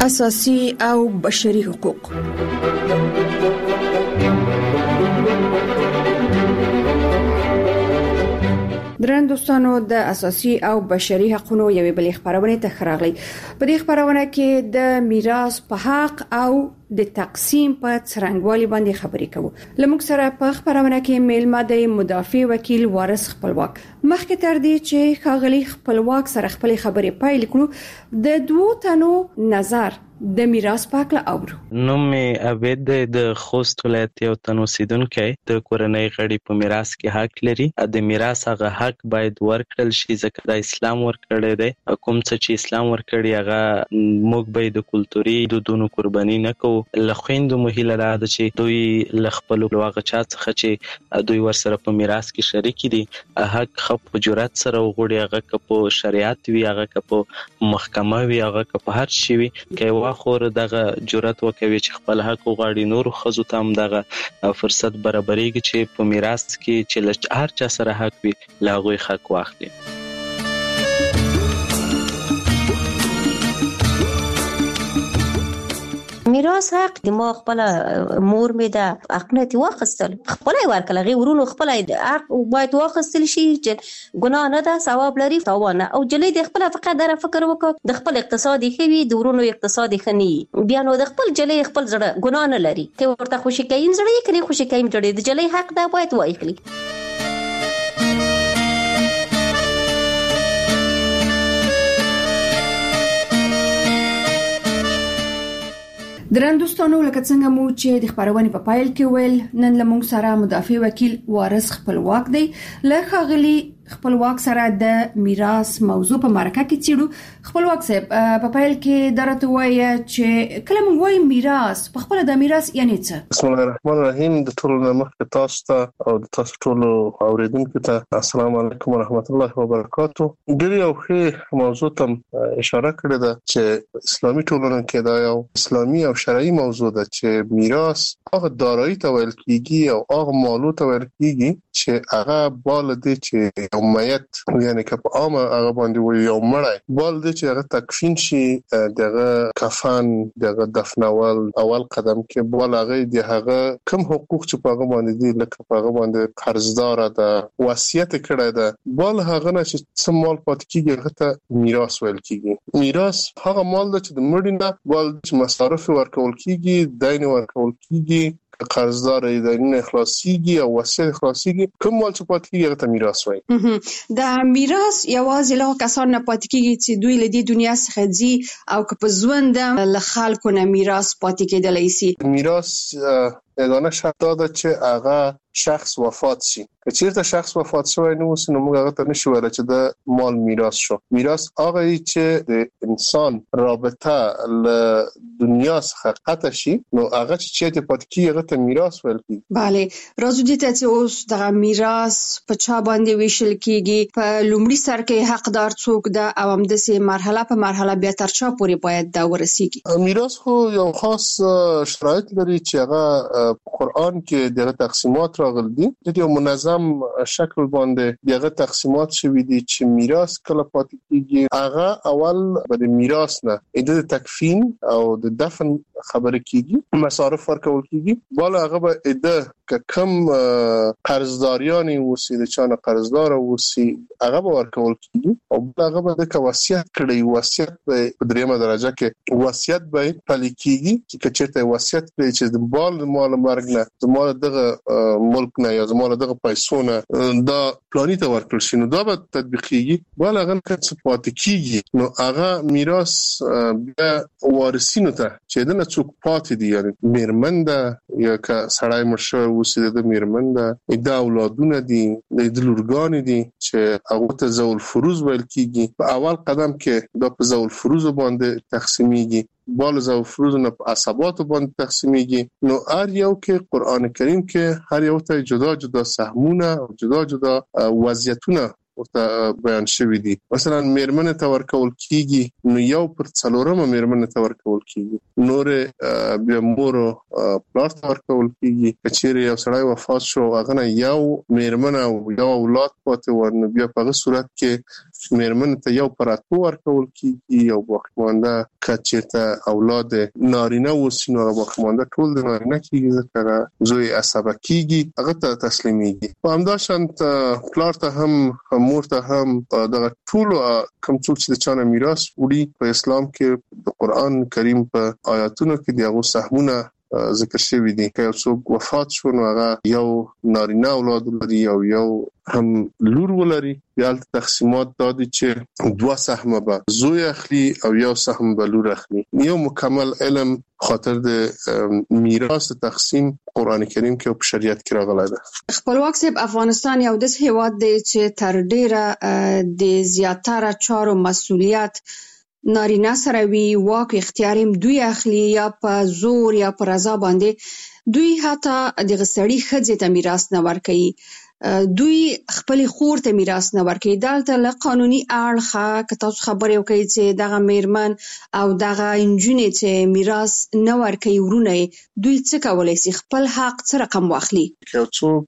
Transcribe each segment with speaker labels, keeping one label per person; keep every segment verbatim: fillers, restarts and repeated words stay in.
Speaker 1: اساسي او بشري حقوق. درن دوستانو د اساسي او بشري حقوقو یوې بلې خبرونه ته خراغلي. په دې خبرونه کې د میراث په حق او د تقسیم په څرنګوالي باندې خبرې کوو. لموږ سره په خبرونه کې میلمه د مدافع وکیل وارث خپلواک. مخکې تر دې چې ښاغلي خپلواک سره خپل خبرې پیل کړو، د دوه تنو نظر د میراث په اړه اورو.
Speaker 2: نو مې عبید د خوست ولایت یو تن اوسیدونکی د کورنۍ غړي په میراث کې حق لري. د میراث هغه حق باید ورکړل شي ځکه د اسلام ورکړی دی. کوم څه چې اسلام ورکړي هغه موږ به د کلتوري دودونو قرباني نه کوو. له خویندو مو هیله ده چې دوی له خپلو هغه چا څخه چې دوی ورسره په میراث کې شریک دي حق خو په جرأت سره وغوړي، هغه که په شریعت وي، هغه که په محکمه وي، هغه که په هر شي وي، که خور دغه جرأت وکوي چې خپل حق وغواړي. نور خزو ته هم دغه فرصت برابرېږي چې په میراث کې چې هر چا سره حق وي له هغوی حق واخلي.
Speaker 3: میراث حق د ما خپل مور مې د حقنه واخستل، خپل ورکل غي ورونو خپل حق باید واخستل شي چې ګناه نه ده، ثواب لري تاوانه. او جلې د خپل فقط در فکر وکړه د خپل اقتصادي خوي د ورونو اقتصادي خني بیا نو د خپل جلې خپل زړه ګناه نه لري ته ورته خوشي کین زړه یې کړي خوشي کین جوړې د جلې حق ده باید وایخلي.
Speaker 1: درن دوستانو، لکه څنګه مو چې د خبرونه په پایل کې ویل، نن لمونږ سره مدافع وکیل وارث خپلواک دی. له ښاغلي خپلواک سره د میراث موضوع په مرکه کې چیرو. خپلواک صاحب په پایل کې درته وایي چې کله موږ وایو میراث، په خپل د میراث یعنی څه؟
Speaker 4: بسم الله الرحمن الرحیم. د ټولو مخکې تاسو ته او د تاسو ټولو اوریدونکو ته السلام علیکم ورحمت الله وبرکاتو. ډېر یو ښه موضوع ته اشاره کړې ده چې اسلامي ټولنه کې دا یو اسلامي او شرعي موضوع ده چې میراث هغه دارایی ته ویل کیږي او هغه مالو ته ویل کیږي چې هغه بال دي چې یو میت یعنی که په عامه هغه باندې وي یو مړی بال دي چې هغه تکفین شي، دغه کفن، دغه دفنول اول قدم کې بال هغه دی هغه کوم حقوق چې په هغه باندې دي لکه په هغه باندې قرضدار ده وصیت کړی ده بال هغه نه چې څه مال پات کیږي هغه ته میراث ویل کیږي. میراث هغه مال ده چې د مړي نه بال چې مصارف ورکول کیږي، دین ورکول کیږي، قرضدار ایدارین اخلاصيږي او وصیت اخلاصيږي، کوم مال چې پات کیږي هغه ته میراث وایي.
Speaker 1: د میراث یوازې له کسان نه پات کیږي چې دوی له دې دنیا څخه ځي او که په ژوند له خلکو نه میراث پات کېدلی شي.
Speaker 4: میراث یگانه شرط ده چې هغه شخص وفات شي. که چیرته شخص وفات شوی نه وي نو موږ هغه ته نشو ویل چې د مال میراث شو. میراث هغه چې د انسان رابطه له دنیا څخه قطع شي نو هغه چې ته پات کیږي هغه ته میراث ویل کیږي.
Speaker 1: bale راځو دې ته چې اوس د میراث په چا باندې ویشل کیږي، په لومړي سر کې حقدار څوک ده او هم د سه مرحله په مرحله بیا تر چا پورې باید دا ورسیږي.
Speaker 4: میراث خو یو خاص شرایط لري چې هغه قرآن کې دغه تقسیمات راغلي دي. د یو منظم شکل باندې دغه تقسیمات شوي دي چې میراث کله پاتې کیږي. هغه اول به د میراث نه د تکفین او د دفن خبره کیږي، مصارف ورکول کیږي. بالا هغه به د کم قرضداریانی وسی د چانه قرضدار وسی هغه به ورکول کیږي او هغه به د وصیت کړي. وصیت په دریمه درجه کې وصیت به پلي کیږي چې چیرته وصیت کړي چې د بال مال مرګ نه د مال دغه ملک نه یا د مال دغه پیسو نه دا پلاني ته ورکړل شي نو دا به تطبیقيږي. بل هغه څه پاتې کیږي نو هغه میراث بیا وارثینو ته چې دنه څوک پاتې دي، یعنی میرمن ده یا که سړی مرشه وسیده د میرمن ده، د اولادونه دي، د لورګان دي چې هغه ته ذوال فروض ویل کیږي. په اول قدم کې دا په ذوال فروض باندې تقسیمیږي، بال ذوال فروض نه په عصبات باندې تقسیمیږي. نو هر یو کې قران کریم کې هر یو ته جدا جدا سهمونه او جدا جدا وضعیتونه ورته بیان شوی دي. مثلا میرمن ته ورکول کیږي نو یو پر څلورمه میرمن ته ورکول کیږي، نور بیا مور پلار ته ورکول کیږي. کچېره یو سړی وفات شو هغه نه یو میرمن او یو اولاد پاتې ورنه بیا په صورت کې مېرمن ته یو پر اتو ورکول کیږي او باقیمانده کچېرته اولاد نارینه وسی نو باقیمانده ټول د نارینه کیږي ځکه زوی عصبه کیږي هغه ته تسلیمیږي. په همداشانت پلار ته هم مور ته هم دغه ټول کوم څوک چې د چانه میراث وړي په اسلام کې د قران کریم په آیاتونو کې دغه سهمونه ذکر شوی دي. که یو څوک وفات شو نو هغه یو نارینه اولاد لري او یو هم لور ولري، بیا تقسیمات دادي چې دوه سهم به زوی اخلي او یو سهم به لور اخلي. یو مکمل علم خاطر د میراث تقسیم قران کریم کې او په شریعت کې راغلی ده.
Speaker 1: خپلواک صاحب، افغانستان یو داسې هیواد دی چې تر ډیره د زیاتره چارو مسؤلیت نارینه سره وی، واک اختیار هم دوی اخلي، یا په زور یا په رضا باندې. دوی حتی د غسړی خځې ته میراث نه ورکوي، دوی خپل خور ته میراث نه ورکوي. دلته له قانوني اړخه که تاسو خبرې وکړئ چې دغه میرمن او دغه انجونې چې میراث نه ورکوي ورونه، دوی څه کولی شي؟ خپل حق څه رقم واخلي؟
Speaker 4: که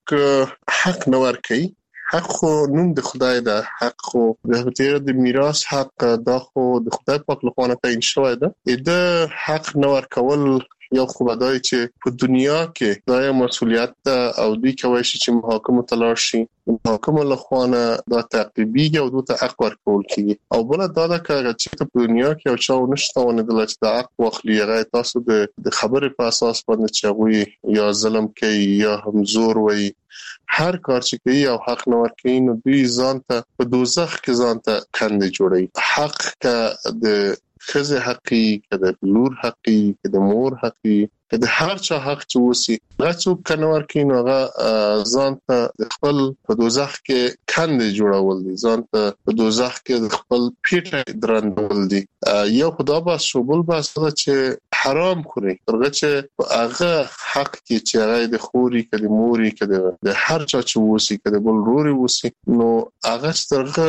Speaker 4: څوک حق نه ورکوي، حق خو نوم د خدای ده، حق خو د تیر د میراث حق دا خو د خدای پاک لخوا نه تعیین شوی ده. د حق نه ورکول یو خو بدای چې په دنیا کې دا یو مسولیت ده او دوی کوي چې محاکمه ته لاړ شي، محاکمه لخوا نه دا تعقیبیږي او دوی ته حق ورکول کیږي. او بل دا ده چې په دنیا کې او چا ونشته ونه د لچ د حق واخلي، هغه تاسو د خبرې په اساس باندې چې هغه یا ظلم کوي یا هم زور وایي، هر کار چې کوي او حق نه ورکوي نو دوی ځان ته په دوزخ کې ځان ته کندې جوړي. حق که د ښځې حقي، که د لور حقي، که د مور حقي، که د هر چا حق چې وسی، هغه څوک که نه ورکوي نو هغه ځان ته د خپل په دوزخ کې کندې جوړول دي، ځان ته په دوزخ کې د خپل پیټه درندول دي. یو خدا بس شو، بل بس دا چې حرام خوري، ترغه چې هغه حق کې چې هغه د خوري، که د موري، که د هر چا چې وسی، که د بل روري وسی، نو هغه ترغه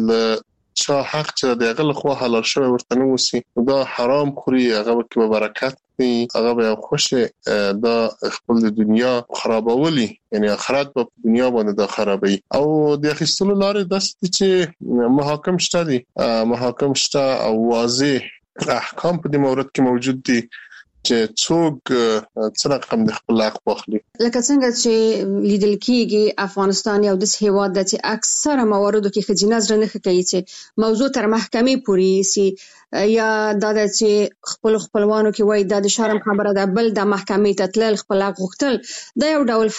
Speaker 4: ل چا حق چې دغه لخوا حلال شوی ورته نه وسی، دا حرام خوري، هغه به برکت نه، هغه به خوشه دا خپل د دنیا خرابولي، یعنی آخرت په دنیا باندې دا خرابوي. او د اخیستلو لارې داسې چې محاکم شته دي، محاکم شته او واضح احکام په دې مورد کې موجود دي چې څوک څه رقم د خپل حق واخلي.
Speaker 1: لکه څنګه چې لیدل کیږي افغانستان یو داسې هیواد دی چې اکثره مواردو کې ښځینه زړه نه کوي چې موضوع تر محکمې پورې سي، یا دا چې خپل خپلوانو کې وایي دا د شرم خبره ده، بل د محکمې ته تلل خپل حق غوښتل، دا یو ډول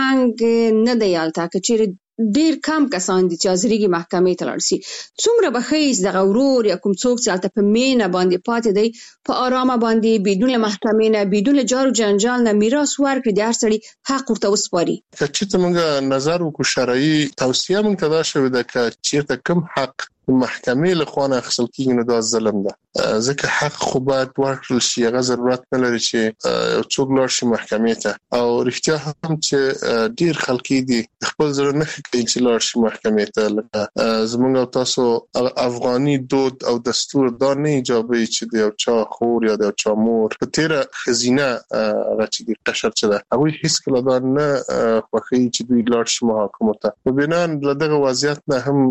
Speaker 1: فرهنګ نه دی هلته. که چیرې ډیر کم کسان دي چې حاضرېږي محکمې ته لاړ شي، څومره به ښه دغه ورور یا کوم څوک چې هلته په مینه باندې پاتې دی، په آرامه باندې بدون له محکمې نه، بدون له جار و جنجال نه میراث ورکړي، د هر سړي حق ورته وسپاري.
Speaker 4: که چېرته موږ نظر وکړو، شرعي توصیه موږ ته دا شوې ده که چېرته کوم حق محکمې له خوا نه اخیستل کېږي نو دا ظلم ده، ځکه حق خو باید ورکړل شي، هغه ضرورت نه لري چې یو څوک لاړ شي محکمې ته. او رښتیا هم چې ډیر خلک دي خپل زړه نه کوي چې لاړ شي محکمې ته، لکه زموږ او تاسو افغاني دود او دستور دا نه ایجابوي چې د یو چا خور یا د یو چا مور په تیره ښځینه هغه چې د قشر چې ده هغوی هېڅکله دا نه خوښوي چې دوی لاړ شي محاکمو ته. په بنا له دغه وضعیت نه هم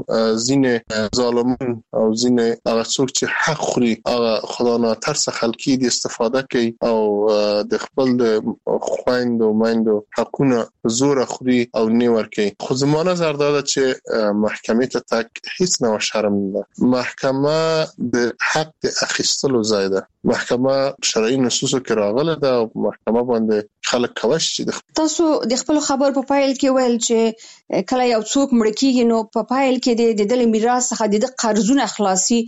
Speaker 4: ځینې ظالمان او ځینې هغه څوک چې حق خوري هغه خدا ناترسه خلکي دي استفاده کوي او د خپل د خویندو میندو حقونه زور خوري او نه ورکوي. خو زما نظر دا ده چې محکمې ته تګ هیڅ نه شرم نه ده. محکمه د حق د اخیستلو ځای ده، محکمه شرعي نصوصو کې راغله ده او محکمه باندې خلک کوي چې
Speaker 1: تاسو د خپل خبر په پایل کې ویل چې کله یو څوک مړ کیږي نو په پایل کې د دل میراث څخه د قرضونه خلاصي،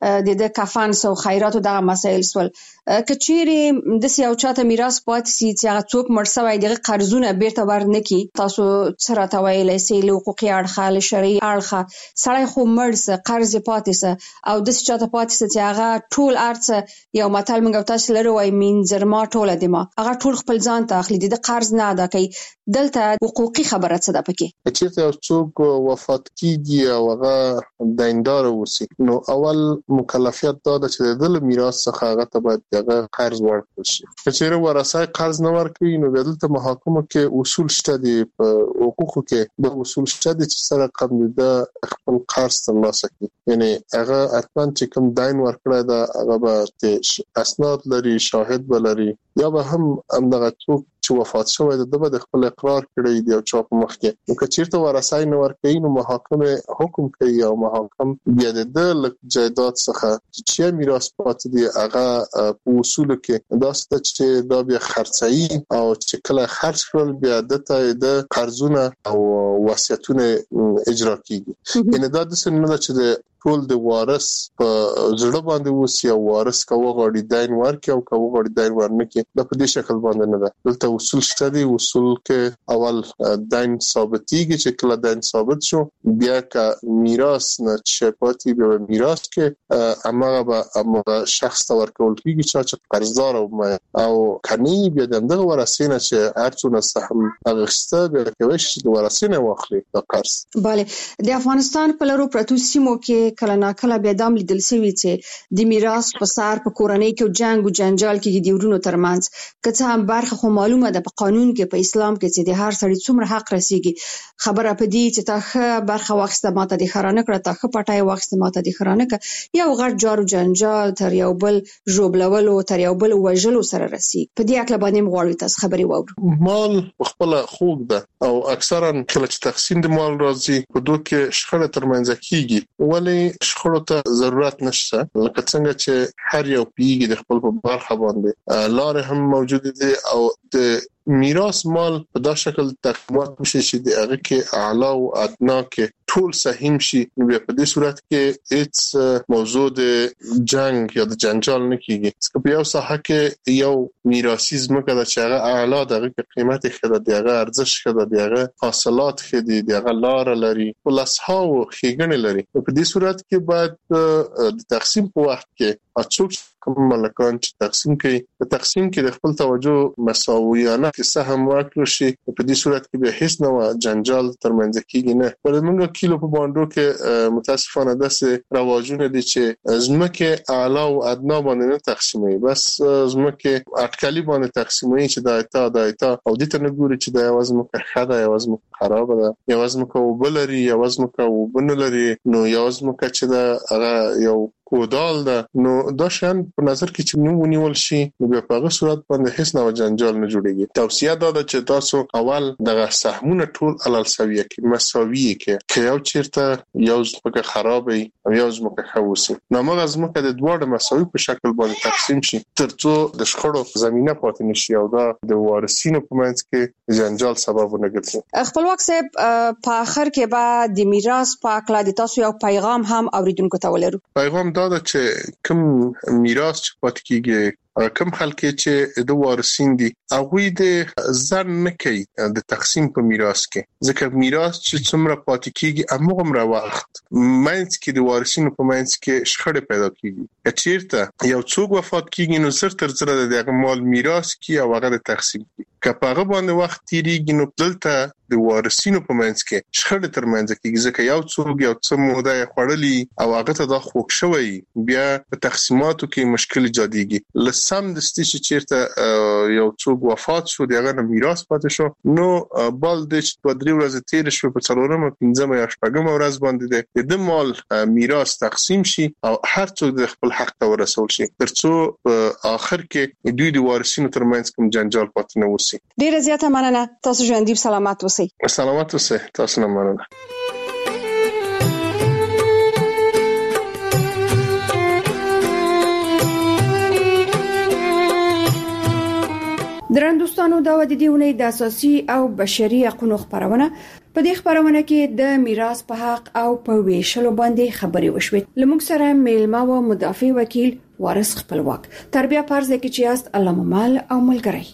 Speaker 1: د کفن او خیرات او دغه مسایل سول. که چیرې د یو چاته میراث پاتې سي چې هغه څوک مړ شوی دغه قرضونه بیرته ورنکړي، تاسو څه راته ویلی سئ له حقوقي اړخه، له شرعي اړخه؟ سړی خو مړ سه، قرض پاتې سه او داسې چاته پاتې سه چې هغه ټول هر څه یو متل موږ تاسو لرو وای مين زرما ټوله دما هغه ټول خپل ځان ته اخلي د قرض نه ادا کوي دلته حقوقي خبره څه ده پکې
Speaker 4: چې یو څوک وفات کیږي او هغه دیندار وسی نو اول مکلفیت دا ده چې د میراث څخه هغه ته باید هغه قرض ورکړي شي چې ورثه قرض نه ورکړي نو دلته محاکمه کې اصول شته دي په حقوقو کې د اصول شته دي چې سره قم د خپل قرض ترلاسه کړي یعنی هغه اتمن چې کوم دین ورکړی دا هغه به اسناد لري شاهد بلري یا به هم همدغه څوک چې وفات شوی د د خپل اقرار کړی دی او چا په مخ کې نو که چیرته ورثه نه ورکړي نو محاکمه حکم کوي او محاکم بیا د جایداد څخه چې میراث پاتې دی هغه په اصول کې دا ست چې دا بیا خرڅي او چې کله خرڅ کړل بیا د قرضونه او وصیتونه اجرا کیږي یعنی دا د سننه چې د ټول د وارث په زړه باندې وسی او وارث کوو غړي دین ورکي او کوو غړي دین ورنکي د په دې شکل باندې نه ده دلته اصول شته دي اصول کې اول دین ثابتيږي چې کله دین ثابت شو بیا کا میراث نه شپاتي به میراث کې امغه به شخص ته ورکول کیږي چې قرضدار او او کني بیا دغه ورثینه چې هرڅونه سهم اغسته به کوي چې ورثینه واخلي د قرض
Speaker 1: bale د افغانستان په لارو پروتو سیمو کې کله نا کله بیا دام لیدل شوی چې د میراث په سار په کورنۍ کې جنگ او جنجال کې د ورونو ترمنځ کته هم برخه خو معلومه ده په قانون کې په اسلام کې چې د هر سړي څومره حق رسیږي خبره په دې چې تاخه برخه واخسته ماته د خرانه کړه تاخه پټای واخسته ماته د خرانه کړه یو غړ جارو جنجال تر یو بل جوړبلولو تر یو بل وژلو سره رسیږي په دې اکل باندې مغواړو تاسو خبري وورو
Speaker 4: مال خپل خوګ ده او اکثرا کله چې تقسیم د مال راځي په دوه کې شخړه ترمنځ کیږي ولی شخړو ته ضرورت نشته لکه څنګه چې هر یو پیږي د خپل په برخه باندې لار هم موجود دي او د میراث مال په دا شکل تقسیمات وشي چې د هغه کې اعلی او ادنا کې ټول سهم شي نو په دې صورت کې هیڅ موضوع د جنگ یا د جنجال نه کیږي چې په یو ساحه کې یو میراثي زمکه د چاغه اعلی دغه قیمت خدای دغه ارزش خدای دغه حاصلات خدای دغه لار لري ولاسها او خېګنه لري په دې صورت کې باید د تقسیم په وخت کې اڅوک کوم ملکان چې تقسیم کوي په تقسیم کې د خپل توجه مساویانه کې سهم ورکړي شي په دې صورت کې به هیڅ نوع جنجال ترمنځ کېږي نه ولې کیلو په باندې کې متاسفانه داسې رواجونه دي چې زمکه اعلی او ادنا باندې نه تقسیموي بس زمکه اټکلی باندې تقسیموي چې دا ایتا دا ایتا او دې ته نه ګوري چې دا وزمکه خاله یا وزمکه خراب ده یا وزمکه وبلري یا وزمکه وبنلري نو یا وزمکه چې دا هغه یو کودال ده نو دا شان په نظر کې چې نو ونیول شي نو په هغه صورت باندې هیڅ نو جنجال نه جوړيږي توصيه دا ده چې تاسو اول دغه سهمونه ټول علل سویه کې مساوي کې یو چیرته یو ځمکه خرابې او یو ځمکه خوسي نو موږ ځمکه د دوه مساوي په شکل باندې تقسیم شي ترڅو د شخړو زمينه پاتې نشي او دا د وارثینو په منځ کې جنجال سبب نه ګرځي
Speaker 1: خپلواک صاحب په اخر کې به د میراث په اړه د تاسو یو پیغام هم اوریدونکو ته ولرو
Speaker 4: پیغام دا ده چې کوم میراث چې پاتې کیږي کوم خلک چې د وارثین دي هغه د ځان نه کوي د تقسیم په میراث کې ځکه میراث چې څومره پاتې کیږي هغه مر وخت مینس کې د وارثینو په مینس کې شخړه پیدا کیږي چیرته یو څوک وفات کیږي نو سر تر سره د مال میراث کې او هغه د تقسیم کی کپاغه باندې وخت تیریږي نو دلته د وارثینو په منځ کې شخړه ترمنځ کېږي ځکه یو څوک یو څه موده خړلې او هغه ته د خوښ شوی بیا په تقسیماتو کې مشکل جديږي لسم د ستې چیرته یو څوک وفات شو دغه میراث پاتې شو نو بل د په درې ورځې تیر شو په څلورمه پنځمه یا شپږمه ورځ باندې د مال میراث تقسیم شي او هر څوک د خپل حق ته ورسول شي ترڅو په اخر کې دوی د وارثینو ترمنځ کوم جنجال پاتې نه وسی
Speaker 1: ډیره زیاته مننه تاسو ژوندۍ سلامات اوسئ
Speaker 4: سلامات اوسئ تاسو نه مننه
Speaker 1: درن دوستانو دا و د دیونه د اساسي او بشري حقوقو خبرونه په دې خبرونه کې د میراث په حق او په ویشلو باندې خبرې وشوې لمونږ سره میلمه او مدافع وکیل وارث خپلواک تربیه پرز کې چې است علامه مال او ملګری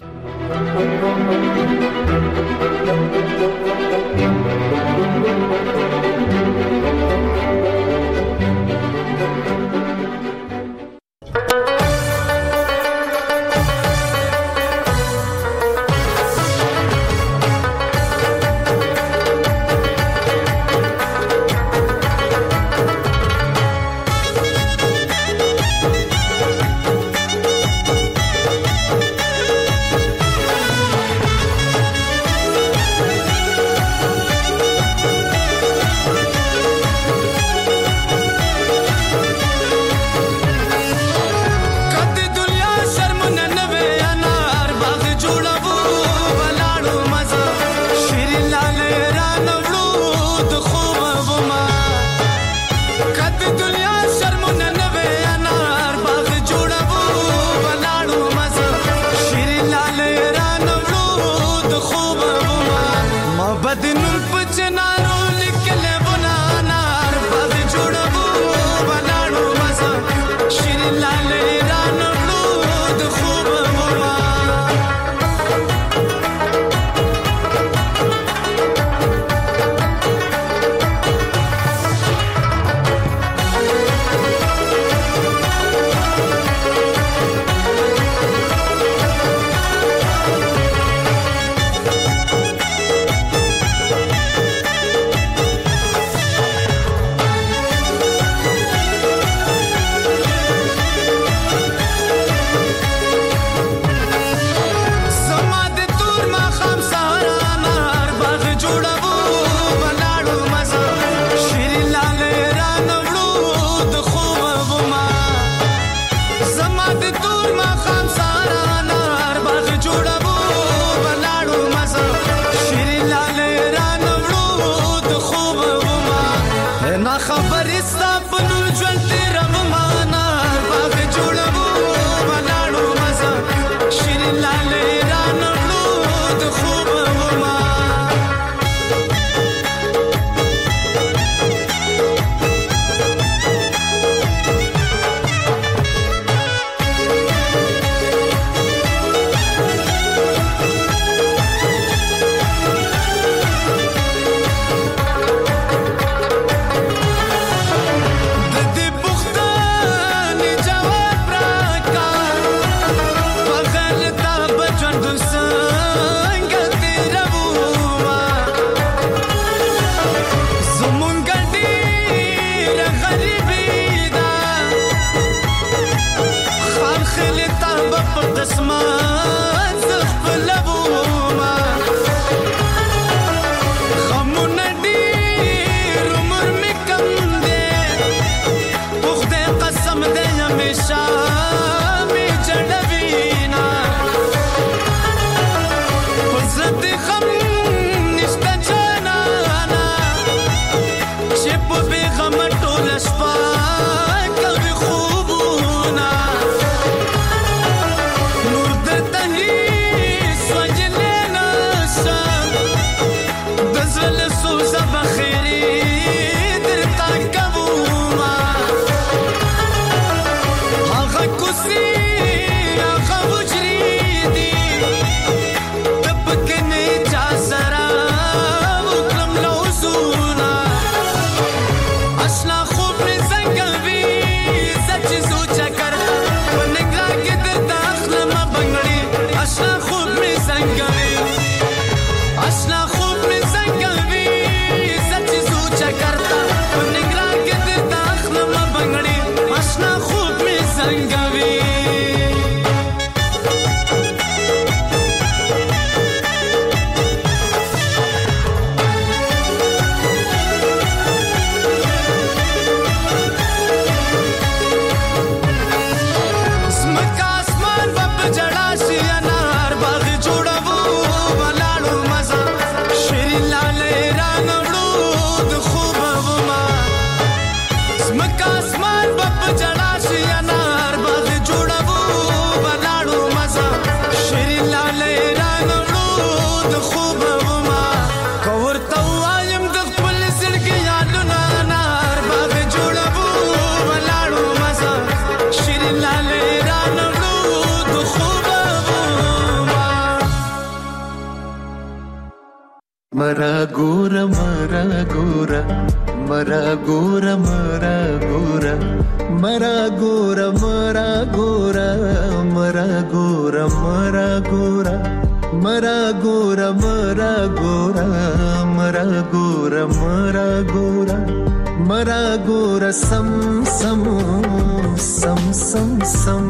Speaker 5: मरा गोरा मरा गोरा मरा गोरा मरा गोरा मरा गोरा मरा गोरा मरा गोरा मरा गोरा मरा गोरा मरा गोरा मरा गोरा मरा गोरा मरा गोरा सम सम सम सम सम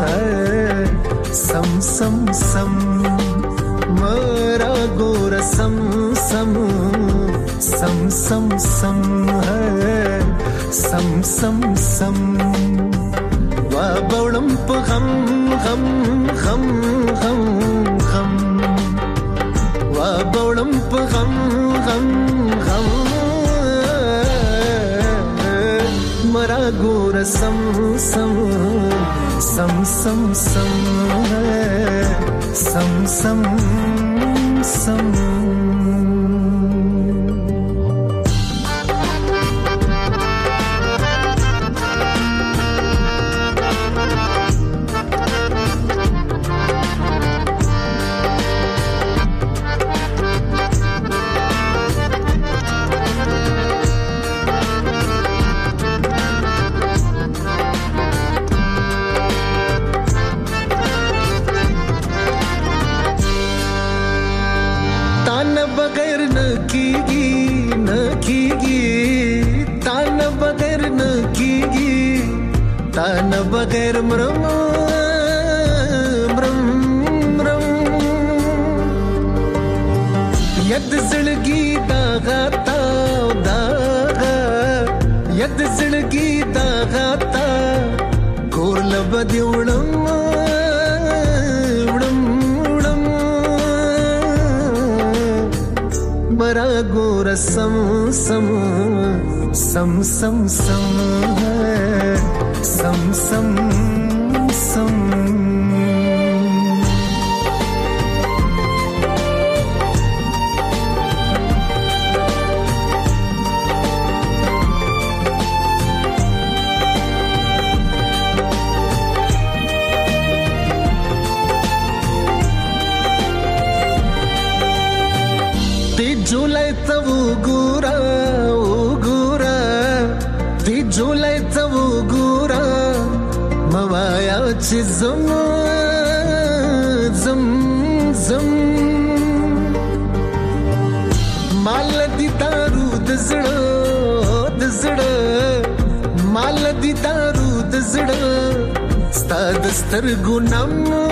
Speaker 5: सम सम सम मरा गोरा सम सम सम सम सम सम सम सम वा बौड़म प गम गम गम गम गम वा बौड़म प गम गम गम मरा गोरा सम सम सम सम सम सम सम सम तान बगैर मरम मरम मरम यद जिंदगी दागा ता दागा यद जिंदगी दागा ता कोल बदी उड़म उड़म उड़म मरा गोरा सम सम सम सम सम सम सम सम ती जुलाई तब गुरा ओ गुरा ती जुलाई तब गुरा मवाया ची zam zam zam माल दी दारू दजड़ा दजड़ा माल दी दारू दजड़ा स्ता दस्तर गुनम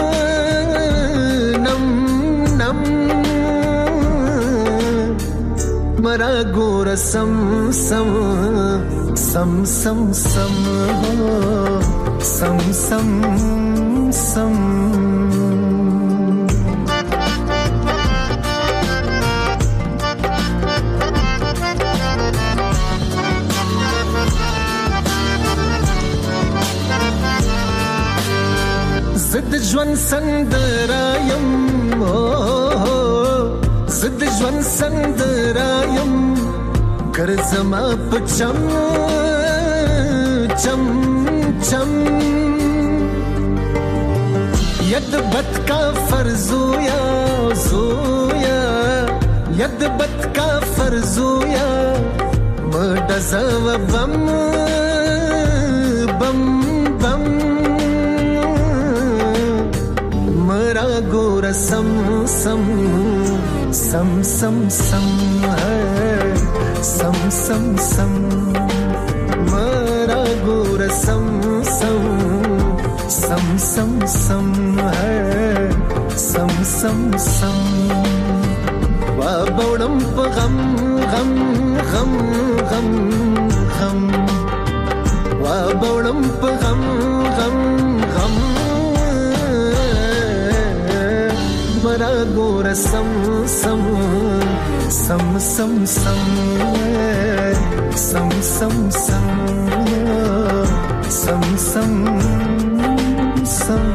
Speaker 5: नम नम मरा गोरा सम सम सम सम सम सम सम सम जिद ज्वन संदरायम जिद ज्वन संदरायम कर जमा पचम चम चम यद बत का फर्जोया जोया यद बत का फर्जोया मडज़व बम बम बम मरा गोरा सम सम सम सम सम सम सम सम मरा गोरा सम सम सम सम सम सम सम सम वा बौड़म प गम गम गम गम गम वा बौड़म प गम गम गम मरा गोरा सम सम सम सम सम सम सम सम सम सम सम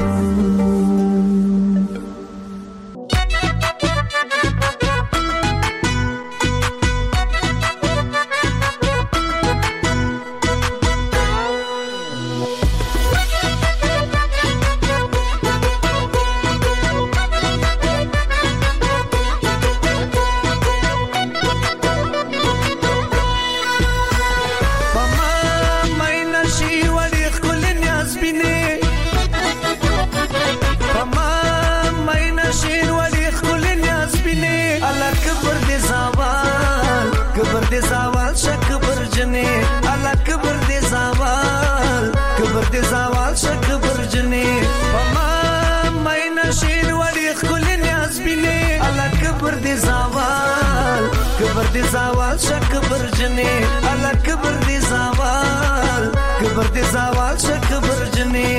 Speaker 5: زوال شک برجنی الا کبر دی زوال کبر دی زوال شک برجنی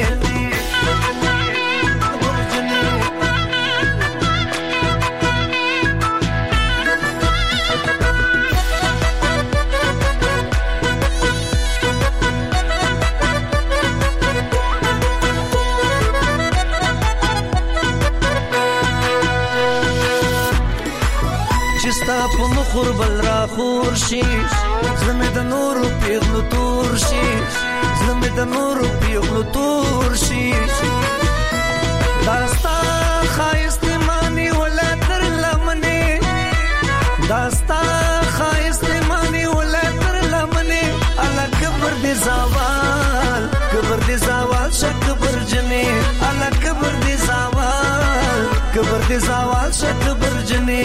Speaker 5: په مخور بل را خور شي زمه د نور پیغلو تور شي زمه د نور پیغلو تور شي داستا خایست مانی ولا تر لمنه داستا خایست مانی ولا تر لمنه الا کبر دی زوال کبر دی زوال شک برجنه الا کبر دی زوال کبر دی زوال شک برجنه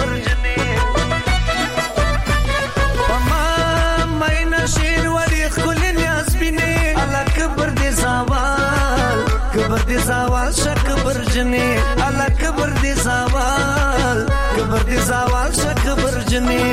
Speaker 5: شیر ولی خلین یاسبینی الا کبر دی زوال کبر دی زوال شک برجنی الا کبر دی زوال کبر دی زوال شک برجنی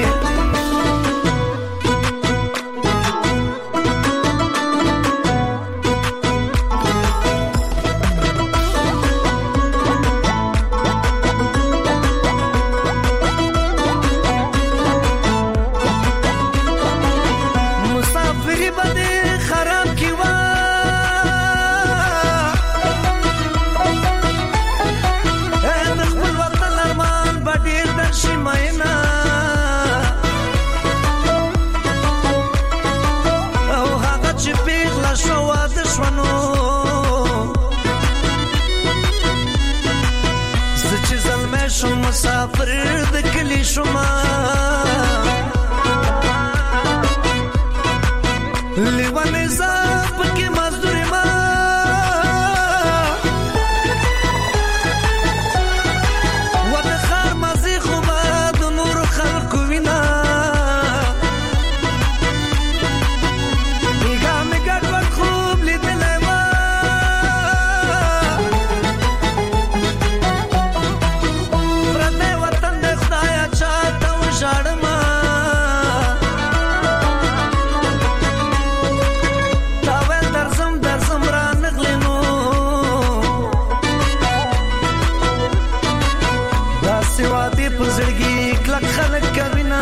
Speaker 5: مسافر د کلی شما لیوانه زاپ کې مزدور ما و د خار مزي خو باد نور خلق وینا میګه میګه ټول خوب لیدلای ما خلق کبینا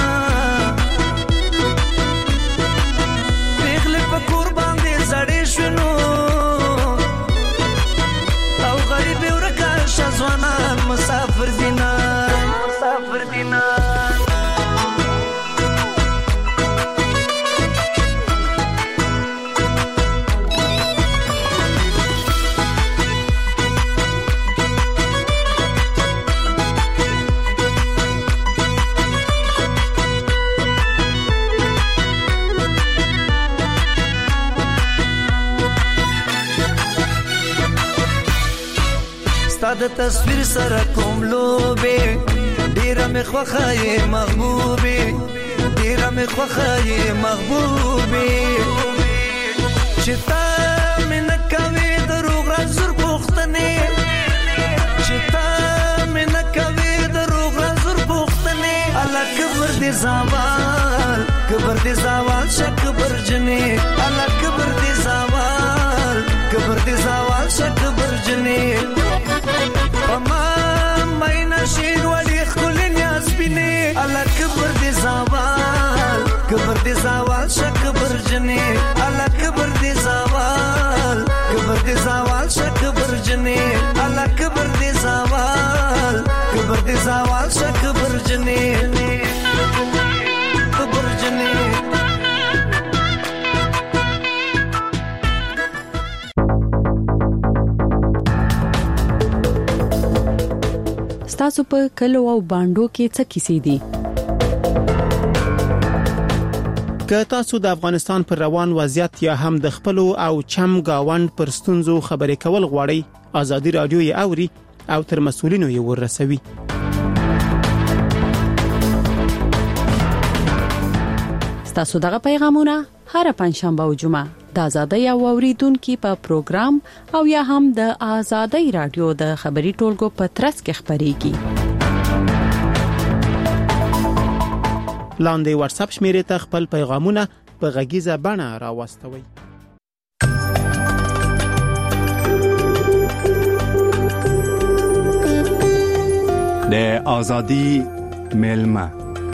Speaker 5: پیغلی پا قربان دی زڑی شنو او غریبی ورکاش ازوانان مسافر دینا مسافر دینا د تصویر سره کوم لوبه ډیره مې خوخه محبوبه ډیره مې خوخه محبوبه چې تا مې نه کوي دروغ رازر پوښتنه چې تا مې نه کوي دروغ رازر پوښتنه الا کبر دې زوال کبر دې زوال شک برجنه الا کبر دې زوال کبر دې زوال شک برجنه پما ماینا شیر ولی خلین یاسبینی الا کبر دی زوال کبر دی زوال شک برجنی الا کبر دی زوال
Speaker 6: ستاسو په کلو او باندو کې څه کیسې دي؟
Speaker 7: که تاسو د افغانستان پر روان وضعیت یا هم د خپل او چم گاوند پر ستونزو خبرې کول غواړئ، ازادي رادیو یې اوري او تر مسؤلینو یې ورسوي.
Speaker 6: تاسو دغه پیغامونه هر پنځشنبه او جمعه د آزادۍ او اوریدونکو په پروګرام او یا هم د آزادۍ رادیو د خبري ټولګو په ترڅ کې خبريږي.
Speaker 7: لاندې واتس اپ شمیرې ته خپل پیغامونه په غږیزه بڼه راوستوئ.
Speaker 8: د آزادی ملما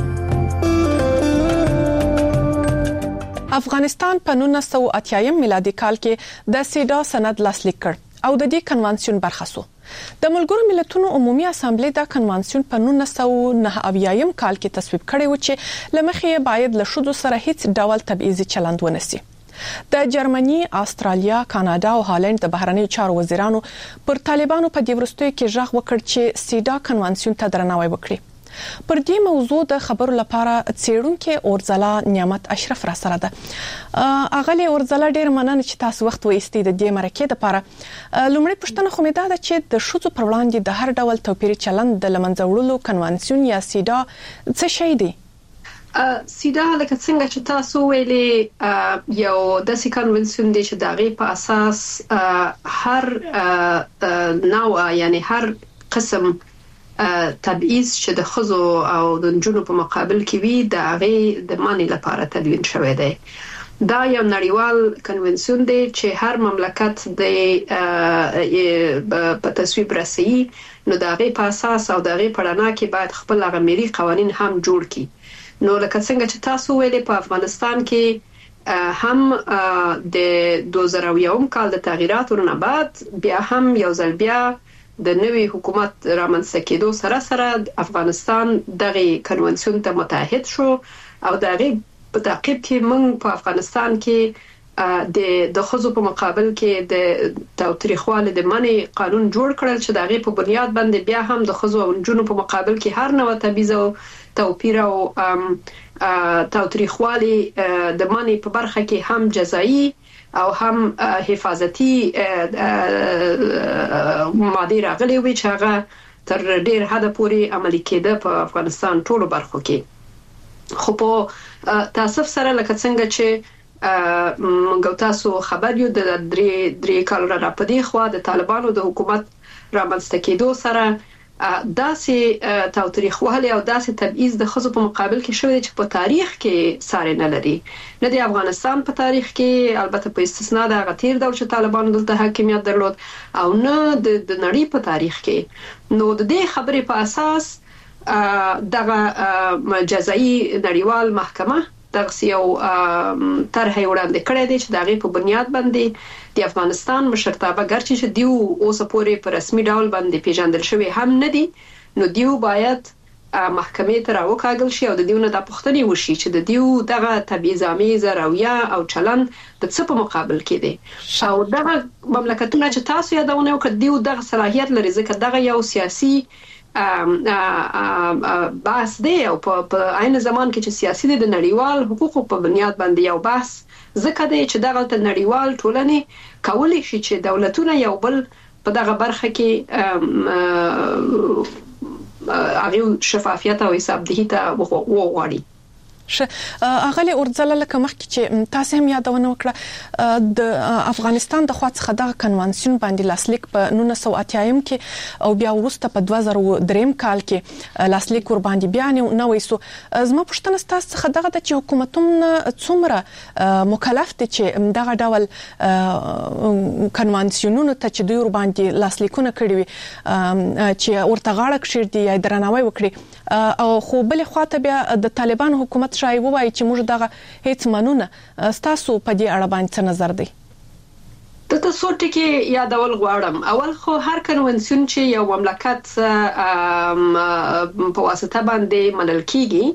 Speaker 9: افغانستان په نولس سوه اتیا میلادي کال کې د سیدا سند لاسلیک کړ او د دې کنوانسیون برخه شو. د ملګرو ملتونو عمومي اسامبلې د کنوانسیون په نولس سوه نهه اویا کال کې تصویب کړی و چې لمخې باید له شذو سره هیڅ ډول تبعیضي چلند ونشي. د جرمني، استرالیا، کاناډا او هالند د بهرنیو چارو وزیرانو پر طالبانو په دې وروستیو کې ژغ وکړ چې سیدا کنوانسیون ته درناوی وکړي. پر دې موضوع د خبرو لپاره څېړونکو اورځلا نعمت اشرف را سره ده. اغلی اورځلا ډېر مننه چې تاسو وخت وایستئ د دې مرکې لپاره. لومړی پوښتنه خو مې دا ده چې د شذو پر وړاندې د هر ډول توپیري چلند د لمنځه وړلو کنوانسیون یا سیدا څه شی دی؟
Speaker 10: سیدا لکه څنګه چې تاسو ویلي یو داسې کنوانسیون دی چې د هغې په اساس هر نوع یعنی هر قسم تبعیض چې د خزو او د نجونو په مقابل کې وي د هغې د منع لپاره تدوین شوی دی. دا یو نړیوال کنوانسیون دی چې هر مملکت د په تصویب رسوي، نو د هغې په اساس او د هغې په رڼا کې باید خپل هغه ملي قوانین هم جوړ کړي. نو لکه څنګه چې تاسو ویلي په افغانستان کې هم د دوه زره یو کال د تغییراتو نه بعد بیا هم یو ځل بیا د نوي حکومت رامنځته کېدو سره سره افغانستان دغه کنوانسیون ته متحد شو او دغه په تعقیب کې موږ په افغانستان کې د د خزو په مقابل کې د تاوتریخوالي د منع قانون جوړ کړل چې دغه په بنیاد باندې بیا هم د خزو او نجونو په مقابل کې هر نوع تبعیض او توپیر او تاوتریخوالي د منع په برخه کې هم جزایی او هم حفاظتي ماده راغلي وي چې هغه تر ډیر حد پورې عملي کېده په افغانستان ټولو برخو کې. خو په تاسف سره لکه څنګه چې موږ تاسو خبر یو د درې درې کال را پدې خو د طالبانو د حکومت رامنځته کېدو سره داسې تاوتریخوالي او داسې تبعیض د خزو په مقابل کې شوی چې په تاریخ کې ساري نه لري، نه د افغانستان په تاریخ کې، البته په استثناء د هغه تیر دور چې طالبانو دلته حاکمیت درلود او نه د نړۍ په تاریخ کې. نو د دې خبرې په اساس دغه جزایی نړیوال محکمه دغه یو طرح وړاندې کړی دی چې دغه په بنیاد باندې د افغانستان مشرتابه ګرچې چې دیو اوس پورې په رسمي ډول باندې پیژندل شوی هم نه دي، نو دیو باید محکمې ته راوکاږل شي او د دیو نه د پوښتنې وشي چې د دیو دغه تبعیض‌آمیزه رویه او چلند د څه په مقابل کې دی او دغه مملکتونه چې تاسو یادونه وکړه دیو دغه صلاحیت لري ځکه دغه یو سیاسي بحث دی او په عین زمان کې چې سیاسي دی د نړیوال حقوقو په بنیاد باندې یو بحث ځکه دی چې دغه ته نړیوال ټولنې کولی شي چې دولتونه یو بل په دغه برخه کې هغه شفافیت او حساب دهی ته وغواړي.
Speaker 9: ش اغلی اورځله لکه مخکې چې تاسو هم یادونه وکړه د افغانستان د خوا څخه د کنوانسیون باندې لاسلیک په نولس سوه اتیا کې او بیا وروسته په دوه زره درې کال کې لاسلیک ور باندې بیا نه وایسو. زما پوښتنه تاسو څخه دغه د حکومتونو څومره مکلف دي چې دغه ډول کنوانسیونونو ته چې دوی ور باندې لاسلیکونه کړی وي چې ورته غاړه کړی یا درناوی وکړي او خو بل خواته بیا د طالبان حکومت شای وایي چې موږ دغه هیڅ منونه. تاسو په دې اړه باندې څه نظر دی؟
Speaker 10: د تاسو ټکی یادول غواړم. اول خو هر کنوانسیون چې یو مملکت په واسطه باندې منل کیږي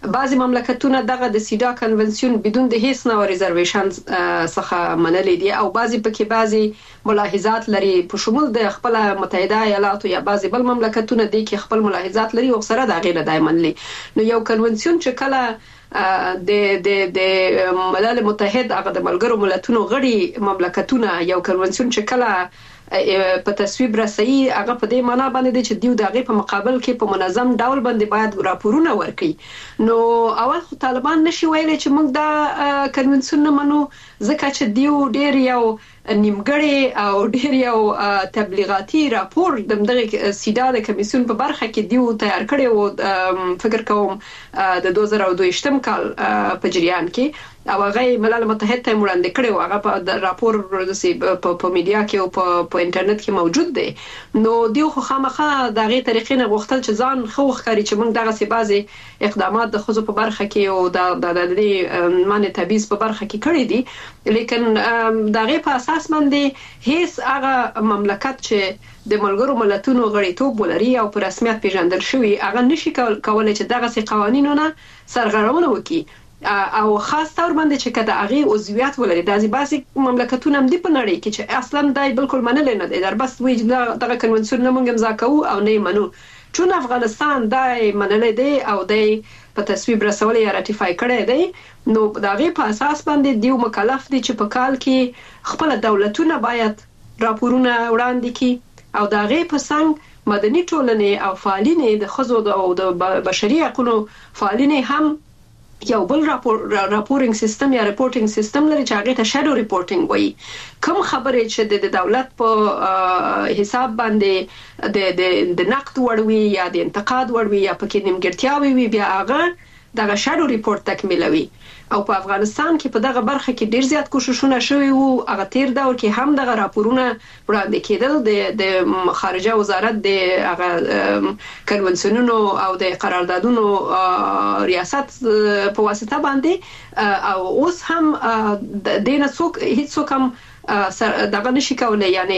Speaker 10: بعضی مملکتونه دغه د سیدا کنونسیون بدون د هیڅ نوع ریزرویشن څخه منلي دي او بعضی پکې بعضی ملاحظات لري په شمول د خپل متحده ایالاتو یا بعضی بل مملکتونه دي کې خپل ملاحظات لري او سره د غیر دایمن لري. نو یو کنونسیون چې کله د د د ملل متحد هغه د ملګرو ملتونو غړي مملکتونه یو کنونسیون چې کله په تصویب رسي هغه په دې معنا باندې چې دیو دغه په مقابل کې په منظم ډول باندې باید راپورونه ورکړي. نو اول خو طالبان نشي ویلي چې موږ دا کنونسیون نه منو ځکه چې دیو ډیر یو نیمګړی او ډیر یو تبلیغاتي راپور د دغه سیدا د کمیسیون په برخه کې دیو تیار کړی او فکر کوم د دوه زره دوه ویشتم کال په جریان کې او هغه ملل متحد ته وړاندې کړی او هغه په راپور په میډیا کې او په انټرنیټ کې موجود دی. نو دیو خو خامخا دغه طریقې نه غوښتل چې ځان خو ښکاري چې موږ دغه سی بازي اقدامات د خزو په برخه کې او د د دې معنی تبعیض په برخه کې کړی دي، لیکن دغه په اساس باندې هیڅ هغه مملکت چې د ملګرو ملتونو غړیتوب ولري او په رسمیت پیژندل شوی هغه نشي کولای چې دغه سی قوانینونه سرغړونه وکړي او خاص تور باندې چې کده هغه عضویت ولري. د ځباسي مملکتونو هم دی په نړۍ کې چې اصلا دای بالکل منل نه دي در بس وی دغه کنونسیون نه مونږ امضا کوو او نه منو، چون افغانستان دای منل دی او دای په تصویب رسول یا راتیفای کړی دی. نو دغه په اساس باندې دیو مکلف دي چې په کال کې خپل دولتونه باید راپورونه وړاندې کړي او دغه په څنګه مدني ټولنې او فعالین د خزو او د بشري حقوقو فعالین هم یو بل راپور راپورینګ سیستم یا ریپورټینګ سیستم لري چې هغه ته شادو ریپورټینګ وایي. کوم خبرې چې د دولت په حساب باندې د د د نقد وړوي یا د انتقاد وړوي یا پکې نیمګړتیاوي وي بیا هغه دغه شادو ریپورت تکمیلوي. او په افغانستان کې په دغه برخه کې ډیر زیات کوششونه شوي وو. هغه تیر دور کې هم دغه راپورونه وړاندې کېدل د د خارجه وزارت د هغه کنونسیونونو او د قراردادونو ریاست په واسطه باندې او اوس هم د دینه څوک هیڅ څوک هم دغه نشي کولای، یعنی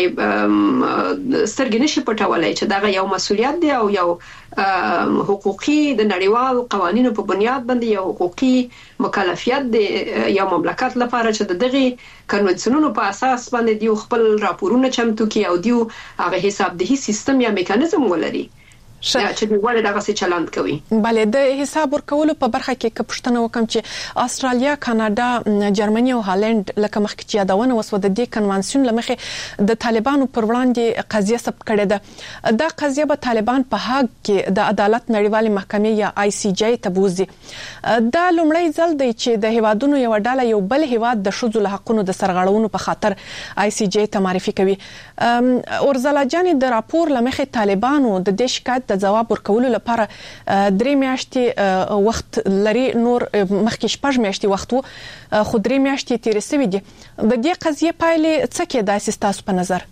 Speaker 10: سترګې نشي پټولای چې دغه یو مسولیت دی او یو حقوقي د نړیوال قوانینو په بنیاد باندې یو حقوقي مکلفیت دی یو مملکت لپاره چې دغه کنونسیونونو په اساس باندې دیو خپل راپورونه چمتو کوي او دیو هغه حسابدهي سیستم یا میکانیزم ولري چې دوی دغه څه چلند کوي.
Speaker 9: بله د حساب ورکولو په برخه کې کپشتنه وکم چې استرالیا، کاناډا، جرمني او هالند لکه مخکې چې یادونه وسو د دې کنوانسیون لمخې د طالبانو پر وړاندې قضیه ثبت کړې ده. دا قضیه به طالبان په هاګ کې د عدالت نړیوالې محکمې یا آی سی جی ته بوزي. دا لومړی ځل دی چې د هیوادونو یو ډله یو بل هیواد د شذو له حقونو د سرغړونو په خاطر آی سی جی ته معرفي کوي. اورزلا جان د راپور لمخې طالبانو د دې شکایت د جواب ورکولو لپاره درې میاشتې وخت لري، نور مخکې شپږ میاشتې وخت وو خو درې میاشتې تیرې شوې دي. د دې قضیې پایلې څه کېدای ستاسو په نظر؟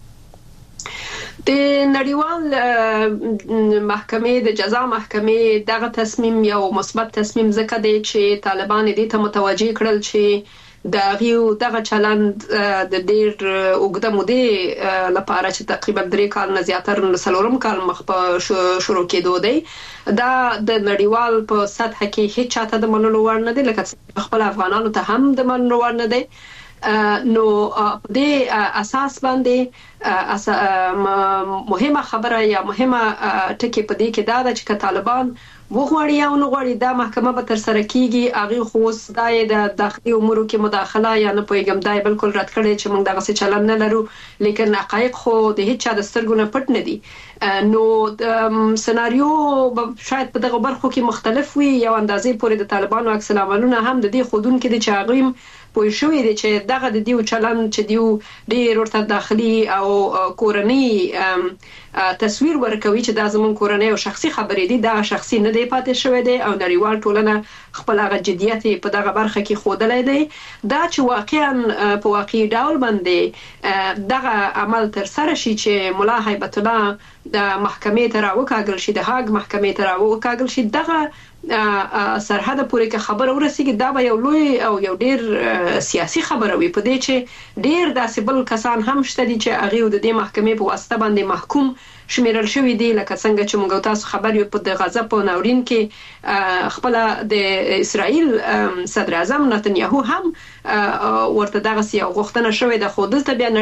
Speaker 10: د نړیوال محکمې د جزا محکمې دغه تصمیم یو مثبت تصمیم ځکه دی چې طالبان دې ته متوجه کړل چې د غیو دغه چلند د ډیر اوږده مودې لپاره چې تقریبا درې کال نه زیاتره نسلورم کال مخ په شروع کېدو دی، دا د نړیوال په سطح کې هیڅ چاته د منلو وړ نه دی، لکه خپل افغانانو ته هم د منلو وړ نه دی. نو د اساس باندې مهمه خبره یا مهمه ټکی په دې کې دا ده چې طالبان وغواړي او نو غواړي دا محکمه به تر سره کیږي. هغه خو دای د داخلي امورو کې مداخله یا نه پویګم دای بالکل رد کړي چې موږ دغه څه چلن نه لرو، لیکن حقایق خو د هیڅ چا د سترګو نه پټ نه دي. نو سناریو شاید په دغه برخو کې مختلف وي. یو اندازې پورې د طالبانو عکس العملونه هم د دې خودون کې د چاغیم پوه شوې دي چې دغه د دیو چلن چې دیو ډیر ورته داخلي او کورنۍ تصویر ورکوي چې دا زمون کورنۍ او شخصي خبرې دي، دا شخصي نه دی پاتې شوی دی او نړیوال ټولنه خپل هغه جديت په دغه برخه کې خودلای دی. دا چې واقعا په واقعي ډول باندې دغه عمل تر سره شي چې مولا هیبت الله د محکمې ته راوکاږل شي، د هاګ محکمې ته راوکاږل شي، دغه سرحد پورې کې خبر ورسیږي، دا به یو لوی او یو ډیر سیاسي خبره وي. په دې چې ډیر داسې بل کسان هم شته دي چې هغه د دې محکمې په واسطه باندې محکوم شمیرل شوې دي لکه څنګه چې موږ تاسو خبر یو په د غزا په ناورین کې خپل د اسرائیل صدر اعظم نتنیاهو هم ورته دغه یو غوښتنه شوې ده، خو دلته بیا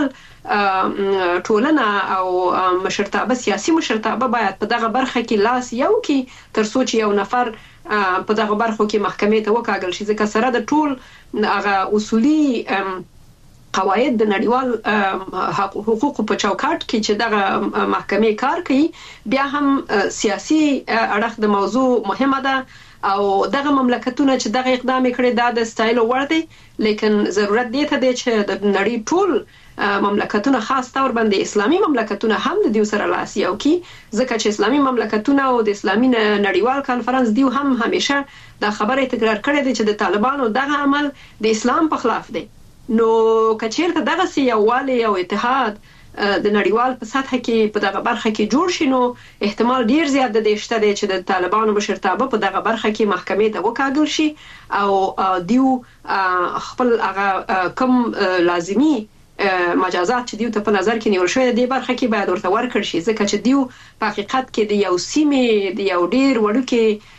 Speaker 10: نړیوال ټولنه او مشرتابه سیاسي مشرتابه باید په دغه برخه کې لاس یو کې تر څو چې یو نفر په دغه برخو کې محکمې ته وکاږل شي، ځکه سره د ټول هغه اصولي قواعد د نړیوال حقوقو په چوکاټ کې چې دغه محکمې کار کوي بیا هم سیاسي اړخ د موضوع مهمه ده او دغه مملکتونه چې دغه اقدام کړي دا د ستایلو وړ دي، لیکن ضرورت دی ته دی چې د نړۍ ټول مملکتونه خاص تور باندې اسلامي مملکتونه هم د دې سره لاس یو کی، ځکه چې اسلامي مملکتونه او د اسلامي نړیوال کانفرنس دیو هم همیشه دا خبره تکرار کړې ده چې د طالبانو دغه عمل د اسلام په خلاف دی. نو کچیرته دغه سی یووالی او اتحاد د نړیوال په سطح کې په دغه برخه کې جوړ شي نو احتمال ډیر زیات د دې شته چې د طالبانو مشرتابه په دغه برخه کې محکمې ته وکاږل شي او دیو خپل هغه کم لازمی مجازات چې دیو ته په نظر کې نیول شوی دی برخه کې باید ورته ورکړ شي، ځکه چې دیو په حقیقت کې د یو سیمې د یو ډیر وړوکی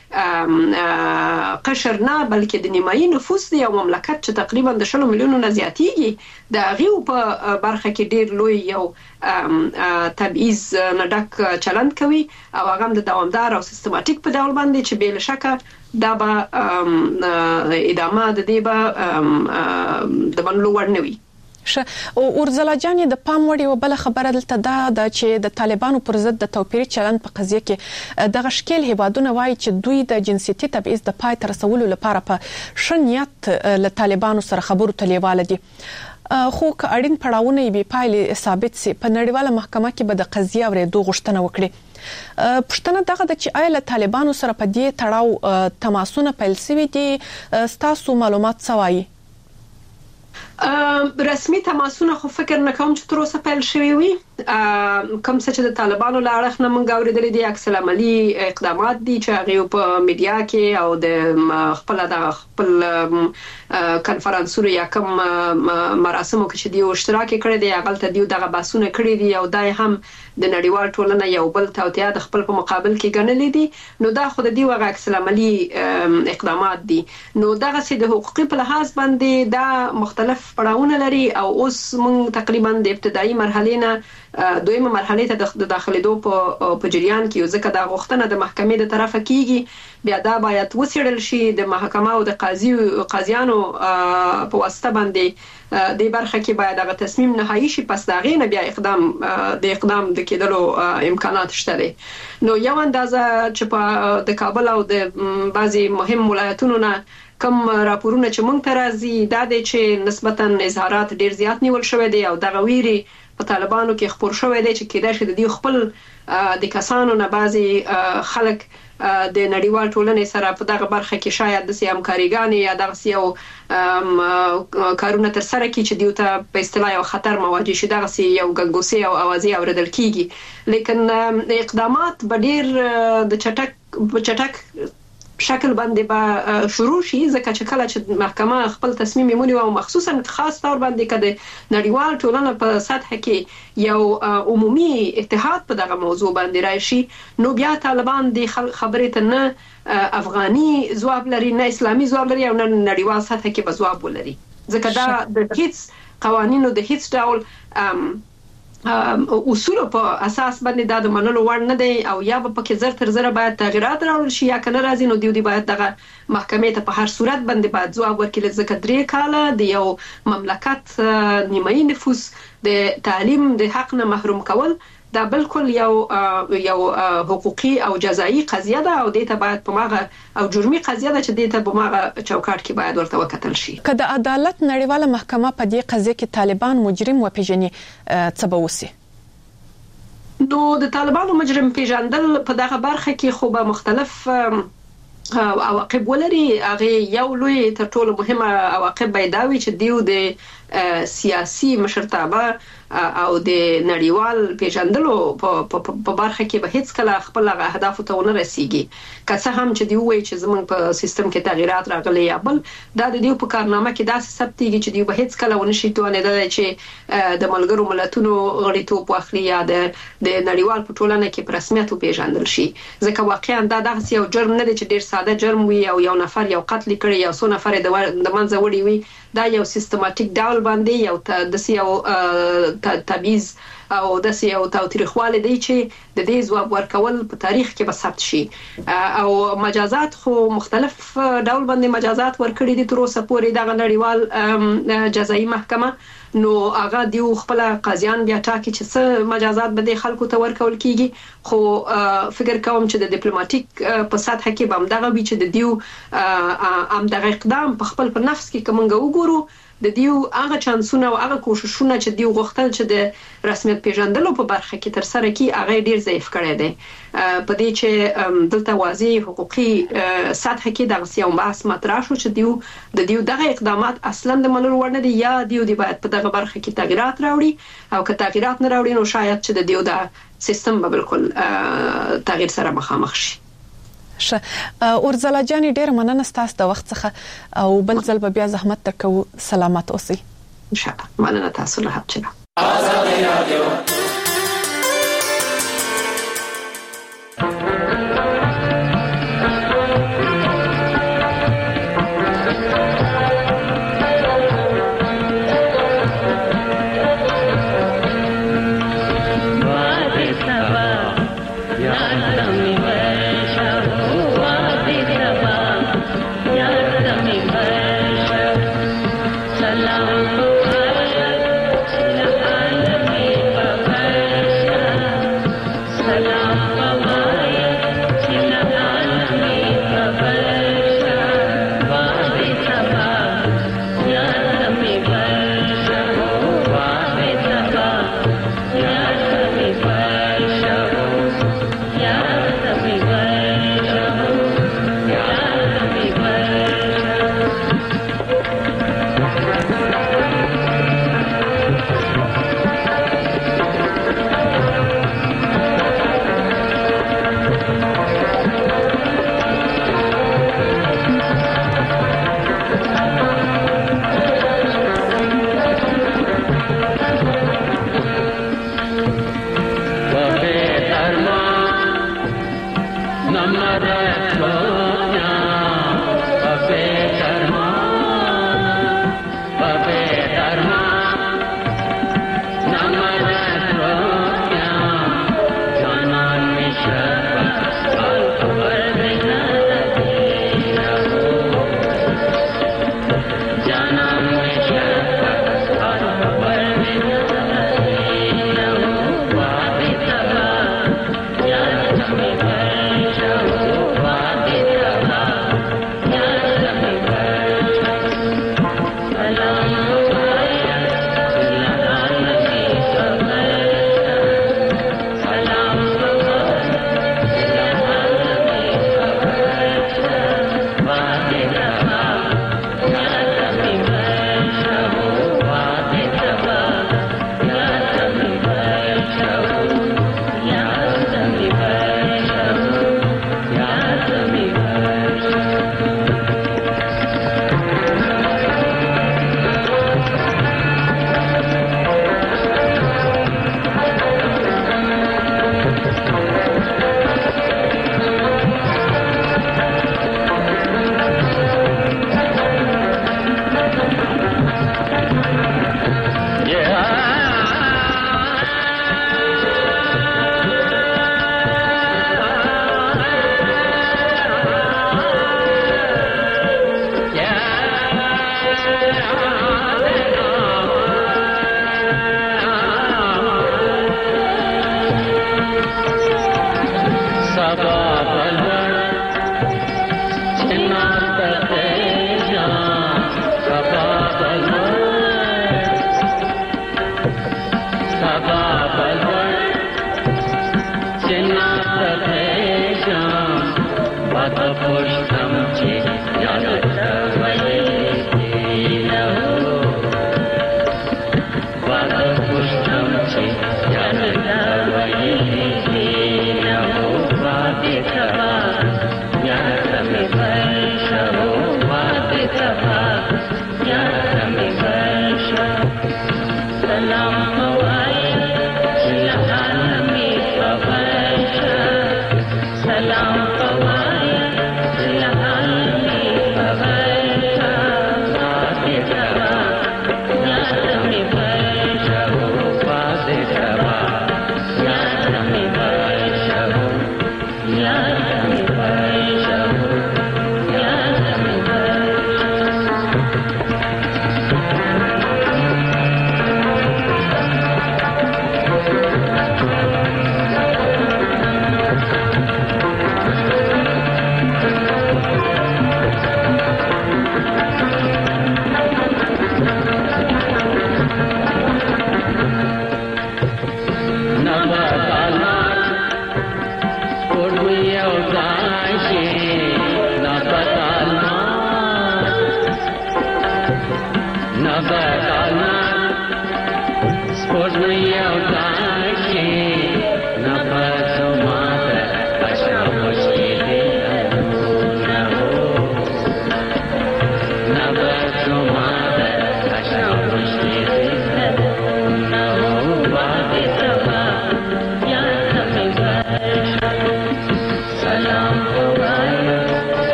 Speaker 10: قشر نه بلکې د نیمایي نفوس دی یو مملکت چې تقریبا د شلو میلیونو نه زیاتیږي د غیو په برخه کې ډیر لوی یو تبعیض نډک چلند کوي او هغه د دوامدار او سیستماتیک په ډول باندې چې بل شکه دا به ادامه د دې به د منلو وړ نه وي.
Speaker 9: ش او ورزلا جان د پام وړي او بل خبره دلته دا د چې د طالبانو پر ضد د توپیري چلند په قضیه کې دغه شکل هیوادونه وایي چې دوی د جنسيتي تبعیض د پای تر رسولو لپاره په شنیت له طالبانو سره خبرو تلیواله دي، خو که اړین پړاوونه به پایلې ثابت سي په نړیواله محکمه کې به د قضیه اورېدو غوښتنه وکړي. پښتنه دغه د چې آیا له طالبانو سره په دې تړاو تماسونه پیل شوي دي، ستاسو معلومات څه وایي؟
Speaker 10: رسمي تماسونه خو فکر نه کوم چې تر اوسه پیل شوي وي، کوم څه چې د طالبانو له اړخ نه موږ اورېدلي دي عکس العملي اقدامات دي چې هغه په میډیا کې او د خپل د خپل کانفرنسونو یا کوم مراسمو کې چې دی اشتراک کړی دی هغه ته دی دغه باسونه کړی دي او دای هم د نړیوال ټولنه یو بل توطئه د خپل په مقابل کې ګڼلې دي، نو دا خو د دی وغه عکس العملي اقدامات دي، نو دغه سي د حقوقي په لحاظ باندې دا مختلف پړاوونه لري او اوس موږ تقریبا د ابتدایي مرحله نه دویمه مرحله ته د داخليدو په په جریان کې ځکه دا غوښتنه د محکمې د طرفه کیږي، بیا دا باید وسیړل شي د محکمه او د قاضي قاضیانو په واسطه باندې د برخه کې باید هغه تصمیم نهایی شي، پس دا غینه بیا اقدام د اقدام د کېدلو امکانات شته دي. نو یو اندازه چې په د کابل او د بعضي مهم ولایتونو نه کم راپورونه چې مونږ ته راځي دا د چې نسبتا اظهارات ډیر زیات نیول شوی دی او دغه ویري په طالبانو کې خبر شوی دی چې کېدای شي د دې خپل د کسانو نه بعضي خلک د نړیوال ټولنې سره په دغه برخه کې شاید د سیام کاریګانی یا دغه سیو کارونه تر سره کې چې دیو ته په اصطلاح یو خطر مواجه شي دغه سی یو ګنګوسي او اوازي اوریدل کیږي، لیکن اقدامات به ډیر د چټک چټک شکل باندې به شروع شي ځکه چې کله چې محکمه خپل تصمیم ونیو او مخصوصا خاص تور باندې کده نړیوال ټولنه په سطح کې یو عمومي اتحاد په دغه موضوع باندې راشي نو بیا طالبان د خبرې ته نه افغاني ځواب لري نه اسلامي ځواب لري او نه نړیوال سطح کې به ځواب ولري، ځکه دا د هیڅ قوانینو د هیڅ ډول اصول په اساس باندې دا د منلو وړ نه دی او یا به پکې زر تر زر باید تغیرات راوړل شي یا کنه راځي نو دیو دی باید دغه محکمې ته په هر صورت باندې باید ځواب ورکړي، ځکه درې کاله د یو مملکت نیمایي نفوس د تعلیم د حق نه محروم کول دا بالکل یو یو حقوقي او جزایی قضیه ده او دې ته باید په ماغه او جرمي قضیه ده چې دې ته په ماغه چوکاټ کې باید ورته وکتل شي.
Speaker 9: که د عدالت نړیواله محکمه په دې قضیه کې طالبان مجرم وپیژني څه به وسی؟
Speaker 10: نو د طالبانو مجرم پیژندل په دغه برخه کې خو به مختلف عواقب ولري، هغه یو لوی تر ټولو مهمه عواقب به دا وي چې دیو د سیاسي مشرتابه او د نړیوال پیژندلو په برخه کې به هیڅ کله خپل اهداف ته ونه رسیږي. که څه هم چې دی وایي چې زمونږ په سیستم کې تغیرات راغلي یا بل دا د دې په کارنامه کې داسې ثبتېږي چې دی به هیڅ کله ونه شي توانېدای چې د ملګرو ملتونو غړیتوب واخلي یا د د نړیوال په ټولنه کې په رسمیت پیژندل شي. ځکه واقعا دا دغه یو جرم نه دی چې ډیر ساده جرم وي او یو نفر یو قتل کړي یا څو نفر د منځه وړي وي. دا یو سیستماتیک ډول باندې یو د سیاو تبعیض او د سیاو تاوتریخواله دی چې د دې ځواب ورکول په تاریخ کې به ثبت شي. او مجازات خو مختلف ډول باندې مجازات ورکړي دي تر اوسه پورې د نړیوال جزایي محکمه. نو هغه دیو خپل قاضیان بیا ټاکي چې څه مجازات به د خلکو ته ورکول کیږي. خو فکر کوم چې د ډیپلوماټیک په سطح کې به هم دغه وی چې د دیو ام دغه اقدام په خپل په نفس کې کومنګ وګورو د دیو هغه چانسونه او هغه کوششونه چې دیو غوښتل چې د رسمیت پیژندلو په برخه کې تر سره کی هغه ډیر ضعیف کړی دی. په دې چې دلته واضح حقوقي سطح کې دغه سیاو بحث مطرح شو چې دیو د دیو دغه اقدامات اصلا د منلو وړ نه دي یا دیو دی باید په دغه برخه کې تغیرات راوړي او که تغیرات نه راوړي نو شاید چې د دیو د سیستم به بالکل تغییر سره مخامخ شي.
Speaker 9: ش اورزلا جان ډیر مننه ستاسو د وخت څخه او بل ځل بیا زحمت تکو. سلامات اوسئ.
Speaker 10: ان شاء الله. مننه تاسو له حبچنه.
Speaker 11: آزادي رادیو Salam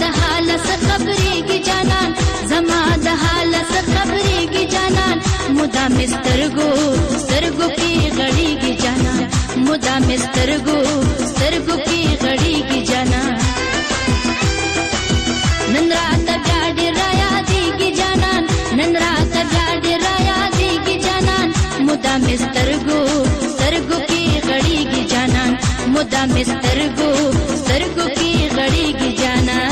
Speaker 11: د حال څخه خبرېږي جانان زما د حال څخه خبرېږي جانان مدام سترګو سترګو کې غړېږي جانان مدام سترګو سترګو کې غړېږي جانان نن راته بیا ډېر رایادېږي جانان نن راته بیا ډېر رایادېږي جانان مدام سترګو سترګو کې غړېږي جانان مدام سترګو سترګو کې غړېږي جانان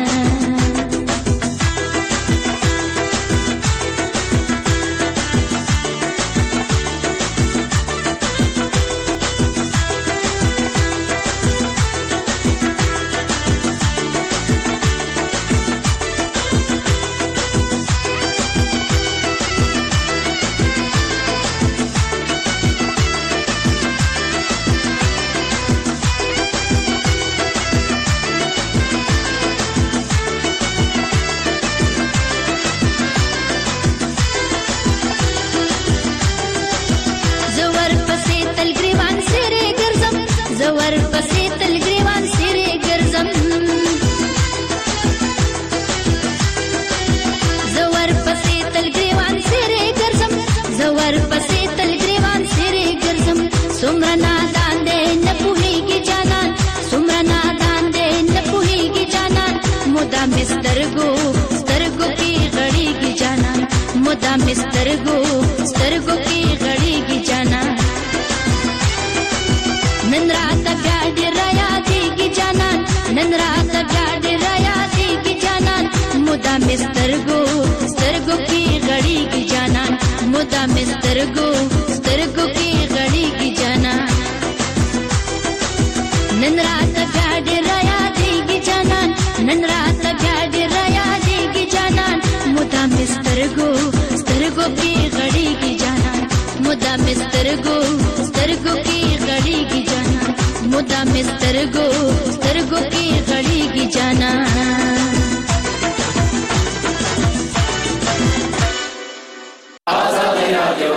Speaker 11: سترګو سترګو کې غړېږي جانان مدام سترګو سترګو کې غړېږي جانان نن راته بیا ډېر رایادېږي جانان نن راته بیا ډېر رایادېږي جانان مدام سترګو سترګو کې غړېږي جانان مدام سترګو سترګو کې غړېږي جانان نن راته بیا ډېر رایادېږي جانان نن راته بیا ډېر رایادېږي جانان مدام سترګو سترګو کې غړېږي جانان مدام سترګو سترګو کې غړېږي جانان مدام سترګو سترګو کې غړېږي جانان آزادي رادیو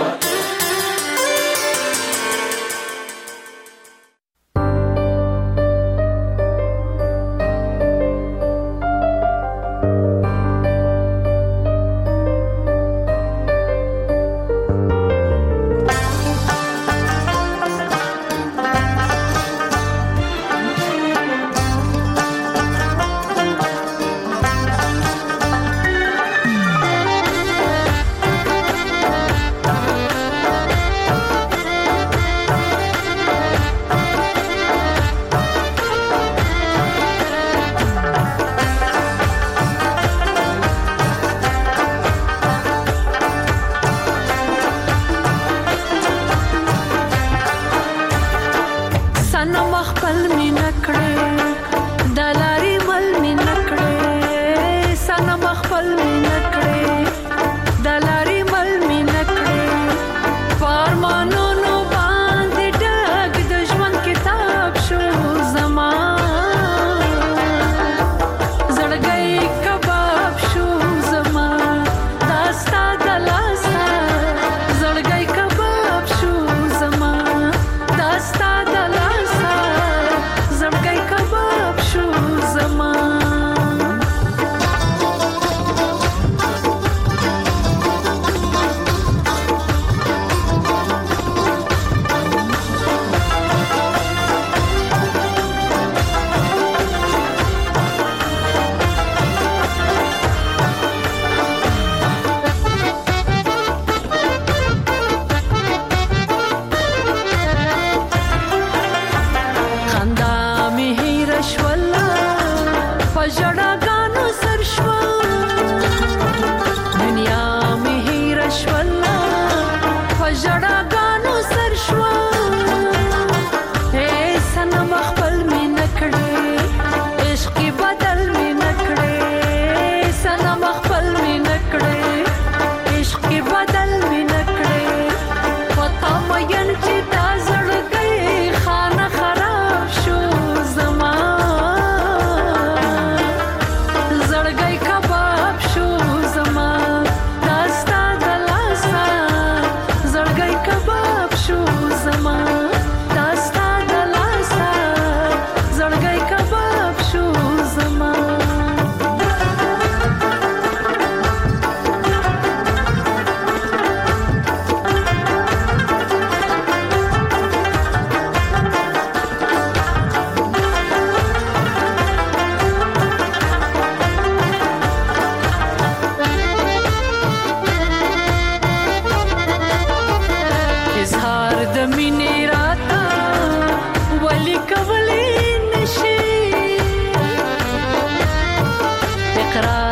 Speaker 11: تکرار